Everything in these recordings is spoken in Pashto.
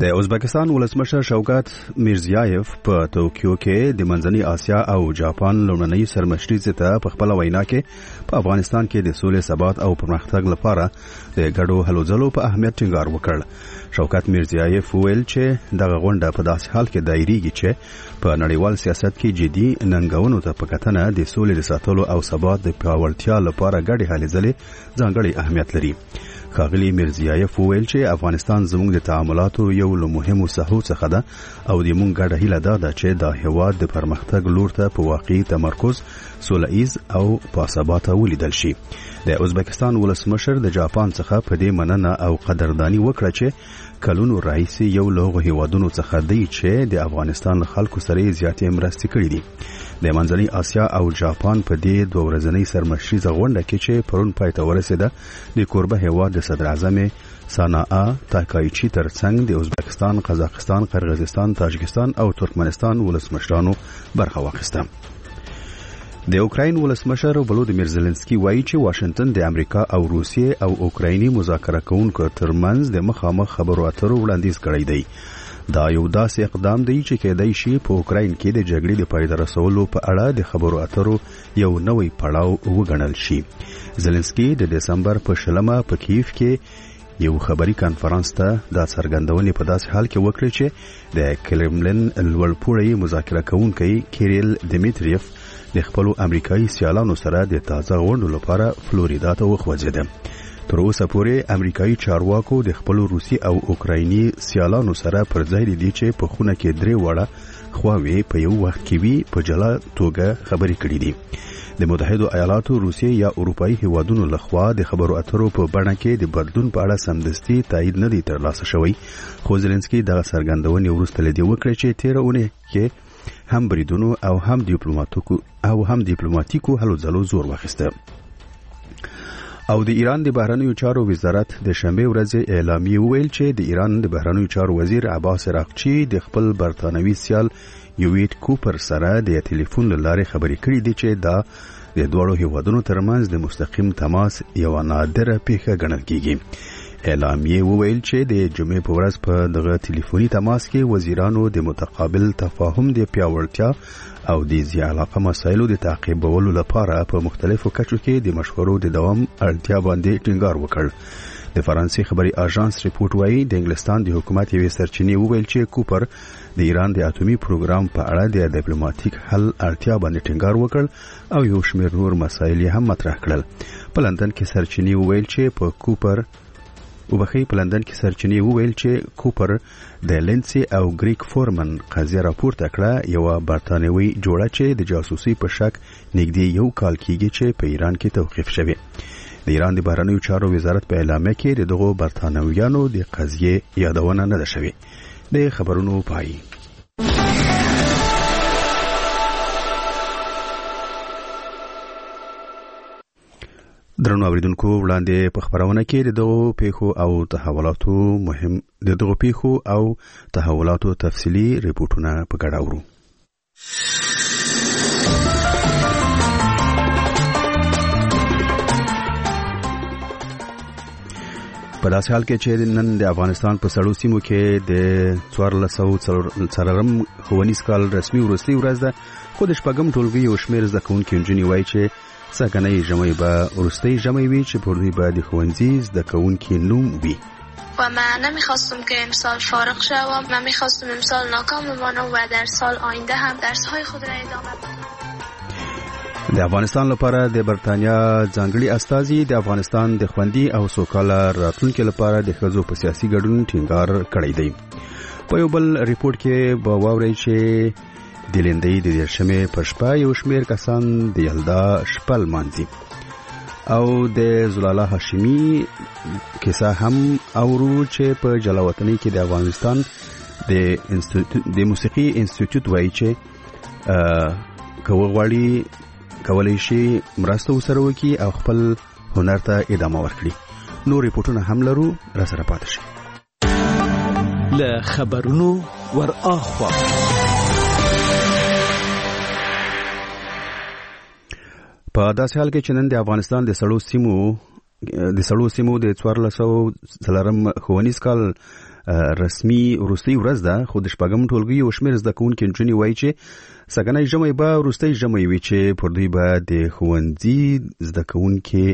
د ازبکستان ولسمشر شوکت میرزیایف په توکیو کې د منځنۍ اسیا او جاپان لومړنۍ سرمشري ته په خپل وینا کې په افغانستان کې د سولې ثبات او پرمختګ لپاره د ګډو هلو ځلو په اهمیت ټینګار وکړ. شوکت میرزیایف ویل چې دغه غونډه په داسې حال کې دایریږي چې په نړیوال سیاست کې جدي ننګونو ته په کتنه د سولې د ساتلو او ثبات د پیاوړتیا لپاره ګډې هلې ځلې ځانګړی اهمیت لري. ښاغلي میرزیایف ویل چې افغانستان زموږ د تعاملاتو یو له مهمو ساحو څخه ده او د موږ ګډه هیله ده چې دا هیواد د پرمختګ لور ته په واقعي تمرکز سوله ایز او باثباته ولیدل شي. د ازبکستان ولسمشر د جاپان څخه په دې مننه او قدرداني وکړه چې کلونو راهیسې یو له هیوادونو څخه دی چې د افغانستان خلکو سره زیاتې مرستې کړې دي. د منځنۍ اسیا او جاپان په دې دوه ورځنۍ سرمشریزه غونډه کې چې پرون پای ته ورسېده د کوربه هیواد د صدر اعظم ساناء تاکایچی ترڅنګ د ازبکستان، قزاقستان، قرغیزستان، تاجکستان او ترکمنستان ولسمشرانو برخه واخیسته. د اوکراین ولسمشر ولودیمیر زيلنسکي وایي چې واشنگټن د امریکا او روسیې او اوکرایني مذاکره کوونکو ترمنځ د مخامخ خبرو اترو وړاندیز کړی دی. دا یو داسې اقدام دی چې کېدای شي په اوکراین کې د جګړې د پای ته رسولو په اړه د خبرو اترو یو نوې پړاو وګڼل شي. زيلنسکي د دسمبر په 20 په کیف کې یو خبري کانفرنس ته د څرګندونې په داسې حال کې وکړي چې د کرملن لوړپوړی مذاکره کوونکی کیریل دیمیتریف د خپل امریکایي سیالانو سره د تازه غونډو لپاره فلوریدا ته وخوځیده. تر اوسه پورې امریکایي چارواکو د خپل روسي او اوکرایني سیالانو سره پر ځای دي چې په خونه کې درې وړه خواوې په یو وخت کې وي په جلا توګه خبرې کړې دي. د متحده ایالاتو، روسیې یا اروپאי هیوادونو لخوا د خبرو اترو په بڼه کې د بدلون په اړه سمدستي تایید نه دی ترلاسه شوی. خو زيلنسکي دغه څرګندونې وروسته لدی وکړه چې 13 اونۍ کې هم بریدونو او هم ډیپلوماټیکو هلو ځلو زور واخیسته. او د ایران د بهرنیو چارو وزارت د شنبه ورځ اعلامیه ویل چې د ایران د بهرنیو چارو وزیر عباس راغچی د خپل برتانوي سیال یویټ کوپر سره د ټلیفون لارې خبرې کړې دي چې دا د دوړو هیوادونو ترمنځ د مستقیم تماس یو نادره پیښه ګڼل کیږي. اعلامیه وویل چې د جمعې په ورځ په دغه ټلیفوني تماس کې وزیرانو د متقابل تفاهم د پیاوړتیا او د ذی علاقه مسایلو د تعقیبولو لپاره په مختلفو کچو کې د مشورو د دوام اړتیا باندې ټینګار وکړ. د فرانسې خبري اژانس ریپورت وايي د انګلستان د حکومت یوې سرچینې وویل چې کوپر د ایران د اټومي پروګرام په اړه د ډیپلوماټیک حل اړتیا باندې ټینګار وکړ او یو شمېر نور مسایل هم مطرح کړل. په لندن کې سرچینې وویل چې کوپر د لینسي او گریک فورمن قضیه راپورته کړه، یو برتانوي جوړه چې د جاسوسي په شک نږدې یو کال کېږي چې په ایران کې توقیف شوی. د ایران د بهرنیو چارو وزارت په اعلامیه کې دغه برتانویانو د قضیه یادونه نه ده شوی. د خبرونو پای. درنو اوریدونکو، وړاندې په خبرونه کې دغه پیښو او تحولاتو تفصیلی ریپورتونه په ګډه اورو. په داسې حال کې چې نن د افغانستان په سړو سیمو کې د 1404 ښوونیز کال رسمي وروستۍ ورځ ده، خو د شپږم ټولګي یو شمېر زده کوونکي نجونې وایي چې ساکنۍ ژمی به وروستۍ ژمی وي چې پر دوی به د ښوونځي زده کوونکي نوم وي. و من نمیخواستم که امسال فارغ شوم، من میخواستم امسال ناکام بمانم و در سال آینده هم درس‌های خود را ادامه بدم. د افغانستان لپاره د برتانیا ځانګړي استازي د افغانستان د خوندي او سوکاله راتلونکي لپاره د ښځو په سیاسي ګډون ټینګار کړی دی. په یو بل ریپورت کې به واورئ چې د لندې د شمه پښپا یو شمېر کسان د یلدا شپل مانځي او د زلاله هاشمی کیسه هم اورو چې په جلاوطنۍ کې د افغانستان د موسیقي انسټیټیوټ وایي چې کولای شي مرسته وسره وکړي او خپل هنر ته ادامه ورکړي. نور ریپورتونه هم لرو، را سره پاتې شئ. له خبرونو ور اخوا په داسې حال کې چې نن د افغانستان د سړو سیمو د 1404 ښوونیز کال رسمي وروستي ورځ ده، خو د شپږم ټولګي یو شمېر زده کوونکي نجونې وایي چې سږنی ژمی به وروستی ژمی وي چې پر دوی به د ښوونځي زده کوونکي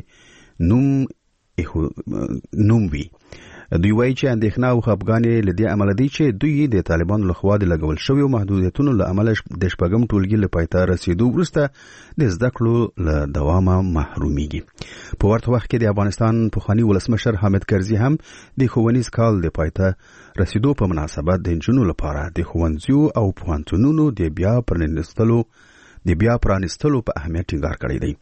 نوم وي. دوی وایي چې اندېښنه او خفګان یې له دې امله دی چې دوی د طالبانو لخوا د لګول شویو محدودیتونو له امله د شپږم ټولګي له پای ته رسېدو وروسته د زده کړو له دوامه محرومیږي. په ورته وخت کې د افغانستان پخواني ولسمشر حامد کرزي هم د ښوونیز کال د پای ته رسېدو په مناسبت د نجونو لپاره د ښوونځیو او پوهنتونونو د بیا پرانیستلو په اهمیت ټینګار کړی دی.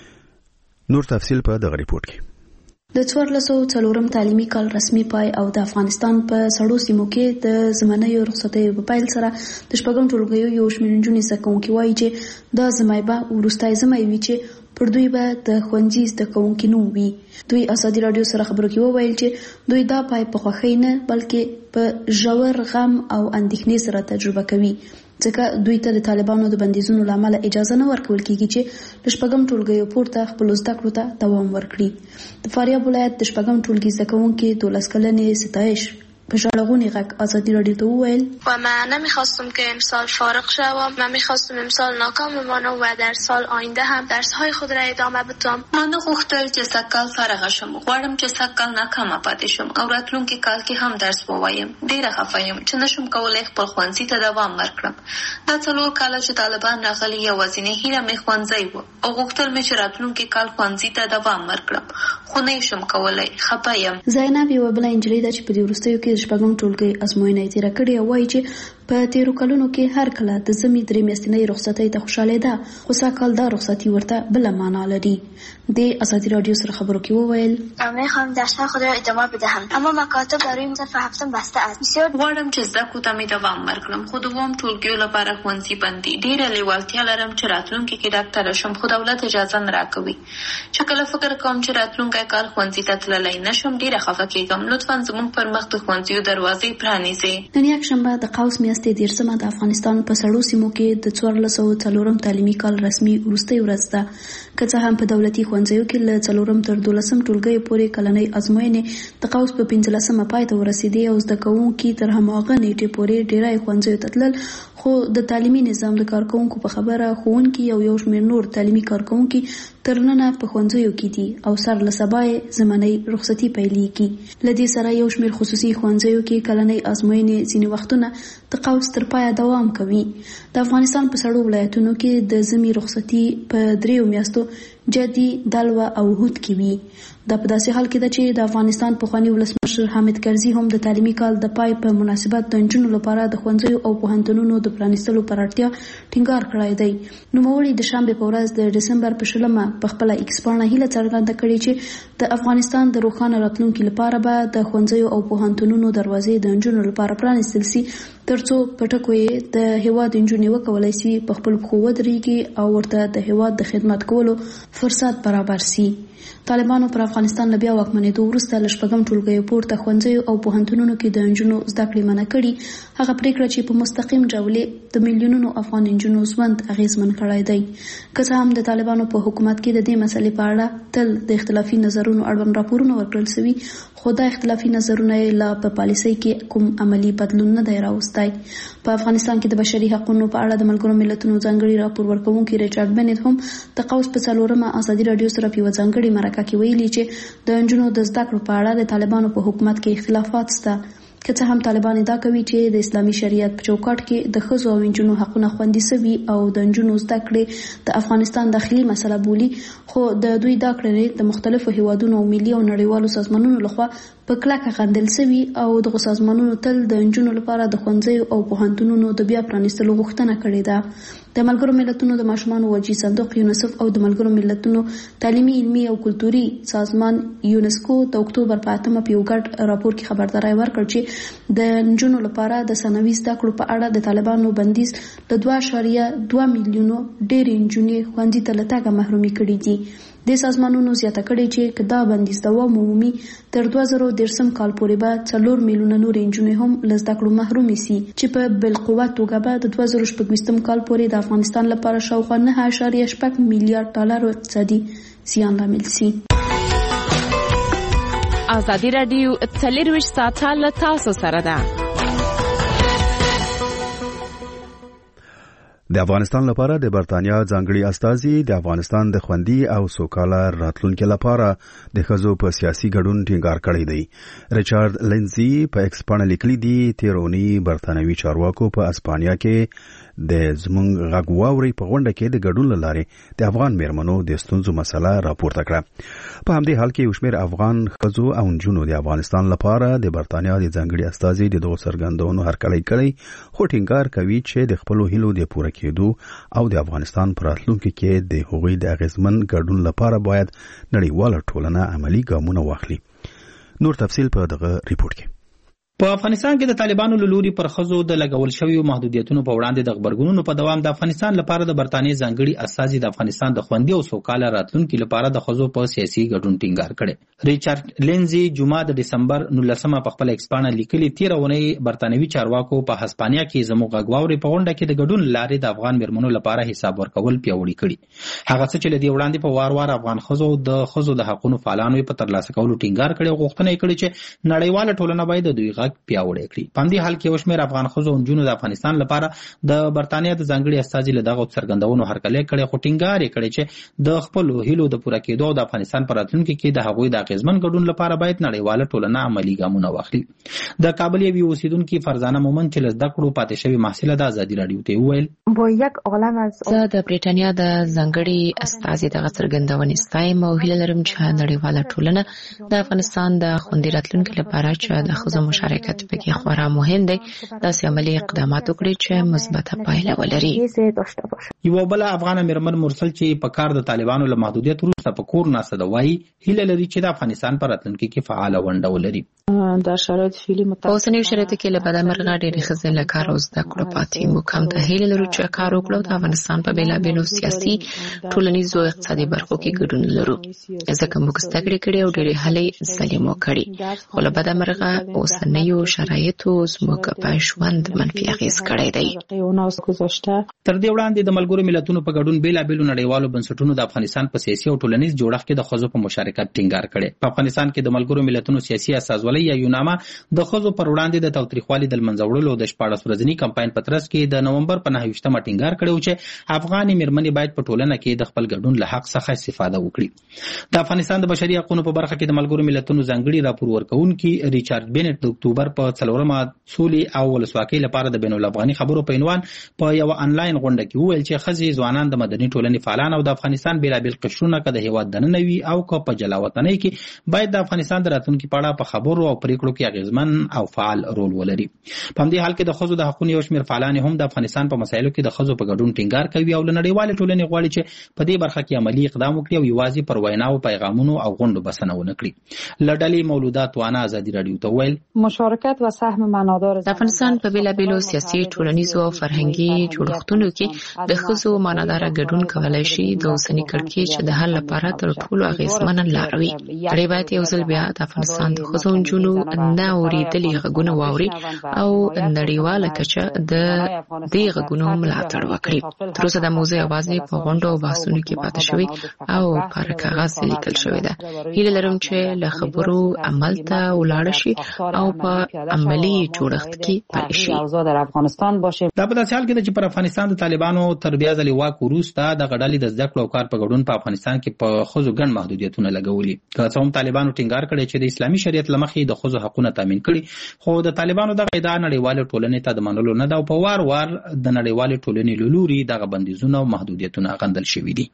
نور تفصیل په دغه ریپورت کې. د 1404 تعلیمي کال رسمي پای او د افغانستان په سړو سیمو کې د زمانیو رخصتیو په پیل سره د شپږم ټولګیو یو شمېر نجونې زده کوونکي وایي چې دا زمی به وروستی زمی وي چې پر دوی به د ښوونځي زده کوونکي نوم وي. دوی ازادي راډیو سره خبرو کې وویل چې دوی دا پای په خوښۍ نه بلکې په ژور غم او اندېښنې سره تجربه کوي، ځکه دوی ته د طالبانو د بندیزونو له امله اجازه نه ورکول کیږي چې د شپږم ټولګیو پورته خپلو زده کړو ته دوام ورکړي. د فاریاب ولایت د شپږم ټولګي زده کوونکي 12 کلنې ستایش په ژړغوني غږ ازادي راډیو ته وویل و من نمیخواستم که امسال فارغ شوم. من میخواستم امسال ناکام بمانم و در سال آینده هم درس‌های خود را ادامه بدم. من غوښتل چې سږکال فارغ شم. غواړم چې سږکال ناکامه پاتې شم او راتلونکي کال کې هم درس ووایم. ډېره خفه یم چې نشم کولی خپل ښوونځي ته دوام ورکړم. دا 4 کاله چې طالبان راغلي یوازینۍ هیله مې ښوونځی و او غوښتل مې چې راتلونکي کال ښوونځي ته دوام ورکړم، خو نه شم کولی. خفه یم. زینب یوه بله نجلۍ ده چې په دې وروستیو کې شپږم ټولګي ازموینه یې تېره کړې او وایي چې په تیرو کلونو کې هر کله د ژمي 3 میاشتنۍ رخصتۍ ته خوشحالېده، خو سږکال دا رخصتي ورته بله معنا لري. د ازادي راډیو سره خبرو کې وویل میخوام درس‌های خود را ادامه بدهم اما مکاتب برای صف هفتم بسته است. بسیار غواړم چې زده کړو ته مې دوام ورکړم، خو دوام ټولګیو لپاره ښوونځي بند دي. ډېره لیوالتیا لرم چې راتلونکي کې ډاکټره شم، خو دولت اجازه نه راکوي. چې کله فکر کوم چې راتلونکی کال ښوونځي ته تللی نشم ډېره خفه کېږم. لطفا زموږ پر مخ د ښوونځیو دروازې پرانیزئ. نن یکشنبه د قوس میاشتې 13مه د افغانستان په سړو سیمو کې د 1404 تعلیمي کال رسمي وروستۍ ورځ ده. که څه هم په دولتي ښوونځیو کې له 4 تر 12 ټولګیو پورې کلنۍ ازموینې د قوس په 15مه پای ته ورسېدې او زده کوونکي تر هماغه نیټې پورې ډېری ښوونځیو ته تلل، خو د تعلیمي نظام د کارکوونکو په خبره ښوونکي او یو شمېر نور تعلیمي کارکوونکي تر ننه په ښوونځیو کې دي او سر له سبا یې زمنۍ رخصتي پیلېږي. له دې سره یو شمېر خصوصي ښوونځیو کې کلنۍ ازموینې ځینې وختونه د قوس تر پایه دوام کوي. د افغانستان په سړو ولایتونو کې د ژمي رخصتي په 3 میاشتو جدي، دلوه او هود کې وي. دا په داسې حال کې ده چې د افغانستان پخواني ولسمشر حامد کرزي هم د تعلیمي کال د پای په مناسبت د نجونو لپاره د ښوونځیو او پوهنتونونو د پرانیستلو پر اړتیا ټینګار کړی دی. نوموړي د شنبې په ورځ د ډسمبر په 20مه په خپله ایکس پاڼه هیله څرګنده کړې چې د افغانستان د روښانه راتلونکي لپاره به د ښوونځیو او پوهنتونونو دروازې د نجونو لپاره پرانیستل سي، ترڅو په ټکو یې د هېواد نجونې وکولی سي په خپلو پښو ودرېږي او ورته د هېواد د خدمت کولو فرصت برابر سي. طالبانو پر افغانستان له بیا واکمنېدو وروسته له شپږم ټولګیو پورته ښوونځیو او پوهنتونونو کې د نجونو زده کړې منع کړي. هغه پرېکړه چې په مستقیم ډول د میلیونونو افغان نجونو ژوند اغېزمن کړی دی. که څه هم د طالبانو په حکومت کې د دې مسلې په اړه تل د اختلافي نظرونو اړوند راپورونه ورکړل شوي، خو دا اختلافي نظرونه یې لا په پالیسۍ کې کوم عملي بدلون نه دی راوستی. په افغانستان کې د بشري حقونو په اړه د ملګرو ملتونو ځانګړي راپور ورکوونکي ریچارډ بنت هم د قوس په 4مه ازادي راډیو سره په یوه ځانګړې مرکه کې ویلي چې د نجونو د زده کړو په اړه د طالبانو په حکومت کې اختلافات شته. که څه هم طالبان ادعا کوي چې د اسلامي شریعت په چوکاټ کې د ښځو او نجونو حقونه خوندي شوي او د نجونو زده کړې د افغانستان داخلي مسله بولي، خو د دوی دا کړنې د مختلفو هیوادونو او ملي او نړیوالو سازمانونو لخوا په کلکه غندل شوي او دغو سازمانونو تل د نجونو لپاره د ښوونځیو او پوهنتونونو د بیا پرانیستلو غوښتنه کړې ده. د ملګرو ملتونو د ماشومانو وجهي صندوق یونیسف او د ملګرو ملتونو تعلیمي، علمي او کلتوري سازمان یونسکو د اکتوبر په 8مه په یو ګډ راپور کې خبرداری ورکړ چې د نجونو لپاره د ثانوي زده کړو په اړه د طالبانو بندیز له 2.2 میلیونو ډېرې نجونې ښوونځي ته له تګه محرومې کړي دي. د سازمانونو زیاته کړې چې که دا بندیز دوام ومومي تر 2013 کال پورې به 4 میلیونه نورې نجونې هم له زده کړو محرومې سي، چې په بالقوه توګه به د 2026 کال پورې د افغانستان لپاره شاوخوا 9.6 میلیارډ ډالرو اقتصادي زیان لامل سي. ازادي رادیو 24 ساعته له تاسو سره ده. د افغانستان لپاره د برتانیا ځانګړي استازي د افغانستان د خوندي او سوکاله راتلونکو لپاره د ښځو په سیاسي ګډون ټینګار کړی دی. ریچارډ لینزي په ایکس باندې لیکلي دي تیرونی برتانوي چارواکو په اسپانیا کې د زمونږ غږ واوري په غونډه کې د ګډون لارې د افغان میرمنو د ستونزو مسله راپورته کړه. په همدې حال کې یو شمېر افغان ښځو او نجونو د افغانستان لپاره د برتانیا د ځانګړي استازي د دغو څرګندونو هرکلی کړی، خو ټینګار کوي چې د خپلو هیلو د پوره کېدو او د افغانستان په راتلونکي کې د هغوی د اغیزمن ګډون لپاره باید نړیواله ټولنه عملی ګامونه واخلي. نور تفصیل په دغه ریپورت کې. په افغانستان کې د طالبانو له لوري پر ښځو د لګول شویو محدودیتونو په وړاندې د غبرګونونو په دوام د افغانستان لپاره د برتانیې ځانګړي استازي د افغانستان د خوندي او سوکاله راتلونکي لپاره د ښځو په سیاسي ګډون ټینګار کړي. ریچارډ لینزي جمعه د دسمبر 19 په خپل ایکس باندې لیکلي تیرونی برتانوي چارواکو په هسپانیا کې زموږ غږ واوري په غونډه کې د ګډون لارې د افغان میرمنو لپاره حساب ورکول پیاوړي کړي. هغه څه چې لدی وړاندې په وار وار افغان ښځو د حقوقو فعالانو په ترلاسه کولو ټینګار کړي او غوښتنه یې کړې چې نړیواله ټولنه باید د دوی غږ پیاوړی کړي. په دې حال کې وشمیر افغان ښځو او نجونو د افغانستان لپاره د برتانیا د ځانګړي استازي له دغه څرګندونو هرکلی کړي، خو ټینګار یې کړی چې د خپل هیلو د پوره کېدو او د افغانستان په راتلونکي کې د هغوی د اغیزمن ګډون لپاره باید نړیواله ټولنه عملی ګامونه واخلي. د کابل یوې اوسیدونکي فرزانه مومن چې له زده کړو پاتې شوې محصله د ازادي راډیو ته وویل، زه د بریټانیا د ځانګړي استازي دغه څرګندونې ستایم او هیله لرم چې نړیواله ټولنه د افغانستان د خوندي راتلونکي لپاره چې د ښځو مشارکت پکې خورا مهم دی داسې عملي اقدامات وکړي چې مثبته پایله ولري. یو بل افغان میرمن مرسل چې په کار د طالبانو له محدودیت وروسته په کور ناسته ده وایي هیله لري چې د افغانستان په راتلونکي کې فعاله ونډه ولري. په اوسنیو شرایطو کې له بدمرغه ډېرې ښځې له کار او زده کړو پاتې موږ هم ته هیله لرو چې کار وکړو د افغانستان په بېلابېلو سیاسي ټولنیزو او اقتصادي برخو کې ګډون لرو ځکه موږ زده کړې کړې او ډېرې هلې ځلې مو کړي، خو له بدمرغه اوسنیو شرایطو زموږ په ژوند منفي اغېز کړی دی. تر دې وړاندې د ملګرو ملتونو په ګډون بېلابېلو نړیوالو بنسټونو د افغانستان په سیاسي او ټولنیز جوړښت کې د ښځو په مشارکت ټینګار کړی. په افغانستان کې د ملګرو ملتونو سیاسي اساسولۍ یا یوناما د ښځو پر وړاندې د تاوتریخوالي د منځه وړلو د 14 ورځني کمپاین په ترڅ کې د نومبر په 9 ټینګار کړی چې افغاني میرمنې باید په ټولنه کې د خپل ګډون له حق څخه استفاده وکړي. د افغانستان د بشري حقوقو په برخه کې د ملګرو ملتونو ځانګړي راپور ورکونکي ریچارډ بینټ د اکتوبر په 4 سولې او ولسواکۍ لپاره د بین الافغاني خبرو په عنوان په یو انلاین غونډه کې وویل چې ښځې ځوانان د مدني ټولنې فعالان او د افغانستان بېلابېل قشرونه که د هېواد دننه وي او که په جلا وطنۍ کې باید د افغانستان د راتلونکي په اړه په خبرو او پریکړو کې اغیزمن او فعال رول ولري. په همدې حال کې د ښځو د حقوقو یو شمېر فعالان هم د افغانستان په مسایلو کې د ښځو په ګډون ټینګار کوي او له نړیوالې ټولنې غواړي چې په دې برخه کې عملي اقدام وکړي او یوازې پر ویناو پیغامونو او غونډو بسنه ونه کړي. له ډلې مولودات وانا ازادي راډیو ته ویل، مشارکت و سهم معنادار د افغانستان په بېلابېلو سیاسي ټولنیزو او فرهنګي جوړښتونو کې د ښځو معناداره ګډون کولای شي د اوسني کړکېچ د حل لپاره تر ټولو اغېزمنه لار وي. نړۍ باید یو ځل بیا د افغانستان د ښځو او نجونو نه اورېدلي غږونه واوري او نړیواله کچه د دې غږونو ملاتړ وکړي. تر اوسه دا موضوع یوازې په غونډو او بحثونو کې پاتې شوې او پر کاغذ لیکل شوې ده. هیله لرم چې له خبرو عمل ته ولاړ شي او په عملي جوړښت کې پلي شي. دا په داسې حال کې ده چې پر افغانستان د طالبانو تر بیا ځلې واک وروسته د غډلې د زده کړو او کار په ګډون په افغانستان کې په ښځو ګڼ محدودیتونه لګولي. که څه هم طالبانو ټینګار کړی چې د اسلامي شریعت له مخې د ښځو حقونه تامین کړي، خو د طالبانو دغه ادعا نړیواله ټولنې ته د منلو نه ده او په وار وار د نړیوالې ټولنې له لوري دغه بندیزونه او محدودیتونه غندل شوي دي.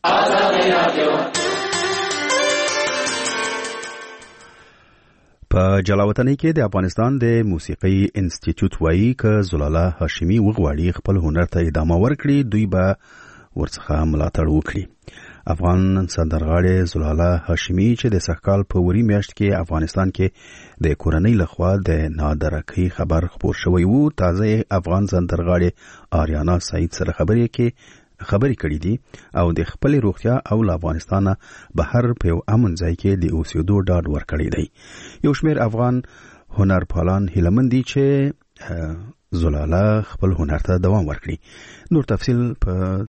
په جلاوطنۍ کې د افغانستان د موسیقي انسټیټیوټ وایي که زلاله هاشمي وغواړي خپل هنر ته ادامه ورکړي دوی به ورڅخه ملاتړ وکړي. افغان سندرغاړې زلاله هاشمي چې د سږکال په وری میاشت کې افغانستان کې د کورنۍ لخوا د نادرکۍ خبر خپور شوی وو، تازه افغان سندرغاړې آریانا سعید سره خبرې کړې دي او د خپل روغتیا او له افغانستانه بهر په یو امن ځای کې د اوسېدو ډاډ ورکړی دی. یو شمېر افغان هنرپالان هیلهمند دي چې زلاله خپل هنر ته دوام ورکړي. نور تفصیل په